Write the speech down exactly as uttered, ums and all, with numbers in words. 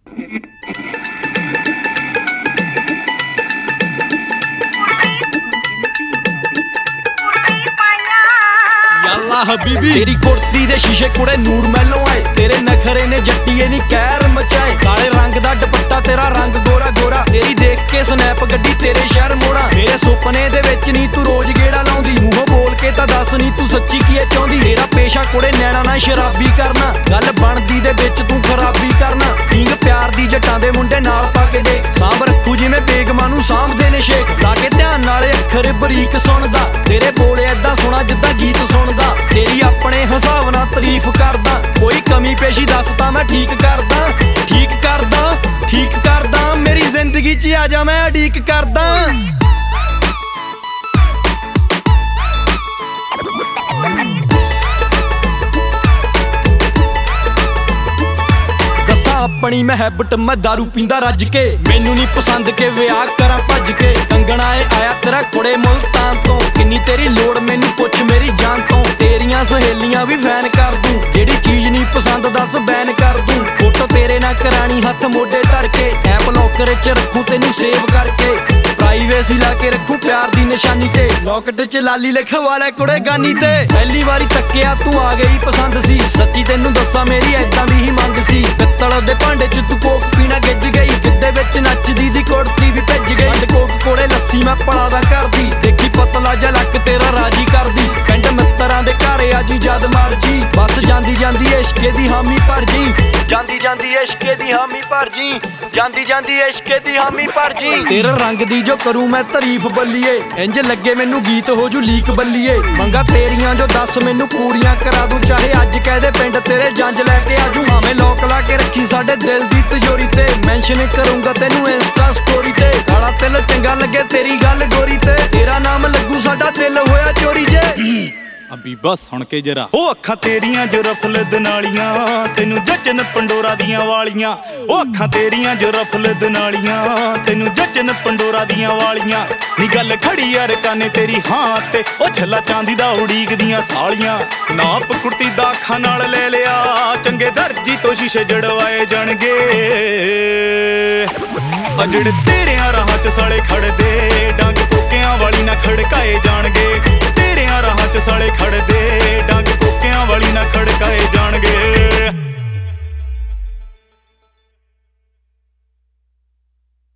ਯਾਲਾ ਹਬੀਬੀ ਤੇਰੀ ਕੁੜਤੀ ਦੇ ਸ਼ੀਸ਼ੇ ਕੁੜੇ ਨੂਰ ਮਹਿਲੋਂ ਆਏ, ਤੇਰੇ ਨਖਰੇ ਨੇ ਜੱਟੀਏ ਨੀ ਕਹਿਰ ਮਚਾਏ। ਕਾਲੇ ਰੰਗ ਦਾ ਦੁਪੱਟਾ ਤੇਰਾ ਰੰਗ ਗੋਰਾ ਗੋਰਾ, ਤੇਰੀ ਦੇਖ ਕੇ ਸਨੈਪ ਗੱਡੀ ਤੇਰੇ ਸ਼ਹਿਰ ਮੋੜਾ। ਮੇਰੇ ਸੁਪਨੇ ਦੇ ਵਿੱਚ ਨੀ ਤੂੰ ਰੋਜ਼ ਗੇੜਾ ਲਾਉਂਦੀ, ਮੂੰਹੋਂ ਬੋਲ ਕੇ ਤਾਂ ਦੱਸ ਨੀ ਤੂੰ ਸੱਚੀ ਕੀ ਚਾਹੁੰਦੀ। ਤੇਰਾ ਪੇਸ਼ਾ ਕੁੜੇ ਨੈਣਾ ਨਾਲ ਸ਼ਰਾਬੀ ਕਰਨਾ, ਗੱਲ ਬਣਦੀ ਦੇ ਵਿੱਚ ਤੂੰ ਖਰਾਬੀ ਕਰਨਾ। ਢੀਂਗ ਪਿਆਰ ਦੀ ਜੱਟਾਂ ਦੇ ਮੁੰਡੇ ਨਾਲ ਪਾ ਕੇ ਦੇਖ, ਸਾਂਭ ਰੱਖੂ ਜਿਵੇਂ ਬੇਗਮਾਂ ਨੂੰ ਸਾਂਭਦੇ ਨੇ ਸ਼ੇਖ। ਲਾ ਕੇ ਧਿਆਨ ਨਾਲੇ ਅੱਖਰ ਬਰੀਕ ਸੁਣਦਾ, ਤੇਰੇ ਬੋਲ ਏਦਾਂ ਸੋਹਣਾ ਜਿੱਦਾਂ ਗੀਤ ਸੁਣਦਾ। ਤੇਰੀ ਆਪਣੇ ਹਿਸਾਬ ਨਾਲ ਤਾਰੀਫ ਕਰਦਾ, ਕੋਈ ਕਮੀ ਪੇਸ਼ੀ ਦੱਸ ਤਾਂ ਮੈਂ ਠੀਕ ਕਰਦਾ। ਠੀਕ ਕਰਦਾ ਠੀਕ ਕਰਦਾ ਮੇਰੀ ਜ਼ਿੰਦਗੀ 'ਚ ਆ ਜਾ ਮੈਂ ਉਡੀਕ ਕਰਦਾ। ਆਪਣੀ ਮਹਿਬਤ ਮੈਂ ਦਾਰੂ ਪੀਂਦਾ ਰੱਜ ਕੇ, ਮੈਨੂੰ ਨਹੀਂ ਪਸੰਦ ਕੇ ਵਿਆਹ ਕਰਾਂ ਭੱਜ ਕੇ। ਕੰਗਣਾ ਏ ਆਇਆ ਤੇਰਾ ਕੁੜੇ ਮੁਲਤਾਨ ਤੋਂ, ਕਿੰਨੀ ਤੇਰੀ ਲੋੜ ਮੈਨੂੰ ਪੁੱਛ ਮੇਰੀ ਜਾਨ ਤੋਂ। ਤੇਰੀਆਂ ਸਹੇਲੀਆਂ ਵੀ ਫੈਨ ਕਰ ਦੂੰ, ਜਿਹੜੀ ਚੀਜ਼ ਨਹੀਂ ਪਸੰਦ ਦੱਸ ਬੈਨ ਕਰ ਦੂੰ। ਫੋਟੋ ਤੇਰੇ ਨਾਲ ਕਰਾਣੀ ਹੱਥ ਮੋਢੇ ਧਰ ਕੇ, ਐਪ ਲੋਕਰ 'ਚ ਰੱਖੂ ਤੈਨੂੰ ਸੇਵ ਕਰਕੇ। ਪ੍ਰਾਈਵੇਸੀ ਲਾ ਕੇ ਰੱਖੂ ਪਿਆਰ ਦੀ ਨਿਸ਼ਾਨੀ ਤੇ, ਲੋਕਟ 'ਚ ਲਾਲੀ ਲਿਖਵਾ ਲੈ ਕੁੜੇ ਗਾਨੀ ਤੇ। ਪਹਿਲੀ ਵਾਰੀ ਤੱਕਿਆ ਤੂੰ ਆ ਗਈ ਪਸੰਦ ਸੀ, ਸੱਚੀ ਤੈਨੂੰ ਦੱਸਾਂ ਮੇਰੀ ਏਦਾਂ ਦੀ ਹੀ ਮੰਗ ਸੀ। ਪਿੱਤਲ ਦੇ ਭਾਂਡੇ 'ਚ ਤੂੰ ਕੋਕ ਪੀਣਾ ਗਿੱਜ ਗਈ, ਗਿੱਧੇ ਵਿੱਚ ਨੱਚਦੀ ਦੀ ਕੁੜਤੀ ਵੀ ਭਿੱਜ ਗਈ। ਅੰਡ ਕੋਕ ਕੋਲੇ ਲੱਸੀ ਮੈਂ ਪਲਾਦਾ ਕਰਦੀ, ਦੇਖੀ ਪਤਲਾ ਜਿਹਾ ਲੱਕ ਤੇਰਾ ਰਾਜੀ ਕਰਦੀ। ਪਿੰਡ ਮਿੱਤਰਾਂ ਦੇ ਘਰ ਆਜੀ ਜਦ ਮਰਜੀ, ਬਸ ਜਾਂਦੀ ਜਾਂਦੀ ਇਸ਼ਕੇ ਦੀ ਹਾਮੀ ਭਰ ਜੀ। ਜਾਂਦੀ ਜਾਂਦੀ ਇਸ਼ਕੇ ਦੀ ਹਾਮੀ ਭਰ ਜੀ, ਜਾਂਦੀ ਜਾਂਦੀ ਇਸ਼ਕੇ ਦੀ ਹਾਮੀ ਭਰ ਜੀ। ਤੇਰੇ ਰੰਗ ਦੀ ਜੋ ਕਰੂੰ ਮੈਂ ਤਾਰੀਫ ਬੱਲੀਏ, ਇੰਜ ਲੱਗੇ ਮੈਨੂੰ ਗੀਤ ਹੋ ਜੂ ਲੀਕ ਬੱਲੀਏ। ਮੰਗਾ ਤੇਰੀਆਂ ਜੋ ਦੱਸ ਮੈਨੂੰ ਪੂਰੀਆਂ ਕਰਾ ਦੂੰ, ਚਾਹੇ ਅੱਜ ਕਹਦੇ ਪਿੰਡ ਤੇਰੇ ਜੰਜ ਲੈ ਕੇ ਆਜੂ। ਭਾਵੇਂ ਲੋਕ ਲਾ ਕੇ ਰੱਖੀ ਸਾਡੇ ਦਿਲ ਦੀ ਤਿਜੋਰੀ ਤੇ, ਮੈਂਸ਼ਨ ਕਰੂੰਗਾ ਤੈਨੂੰ ਇੰਸਟਾ ਸਟੋਰੀ ਤੇ। ਕਾਲਾ ਤਿਲ ਚੰਗਾ ਲੱਗੇ ਤੇਰੀ ਗੱਲ ਗੋਰੀ ਤੇ, ਤੇਰਾ ਨਾਮ ਲੱਗੂ ਸਾਡਾ ਦਿਲ ਹੋਇਆ ਚੋਰੀ ਜੇ। ਬੀਬਾ ਸੁਣ ਕੇ ਜਰਾ, ਉਹ ਅੱਖਾਂ ਤੇਰੀਆਂ ਜੋ ਰਫਲਦ ਨਾਲੀਆਂ, ਤੈਨੂੰ ਜੱਜਨ ਪੰਡੋਰਾ ਦੀਆਂ ਵਾਲੀਆਂ। ਉਹ ਅੱਖਾਂ ਤੇਰੀਆਂ ਜੋ ਰਫਲਦ ਨਾਲੀਆਂ, ਤੈਨੂੰ ਜੱਜਨ ਪੰਡੋਰਾ ਦੀਆਂ ਵਾਲੀਆਂ। ਨੀ ਗੱਲ ਖੜੀ ਯਾਰ ਕਾਨੇ ਤੇਰੀ ਹਾਂ ਤੇ, ਉਹ ਛੱਲਾ ਚਾਂਦੀ ਦਾ ਉਡੀਕ ਦੀਆਂ ਸਾਲੀਆਂ। ਨਾਪ ਕੁੜਤੀ ਦਾ ਅੱਖਾਂ ਨਾਲ ਲੈ ਲਿਆ, ਚੰਗੇ ਦਰਜੀ ਤੋਂ ਸ਼ੀਸ਼ੇ ਜੜਵਾਏ ਜਾਣਗੇ। ਆ ਜਿਹੜੇ ਤੇਰਿਆਂ ਰਾਹਾਂ 'ਚ ਸਾਲੇ ਖੜਦੇ ਡਾਂਗ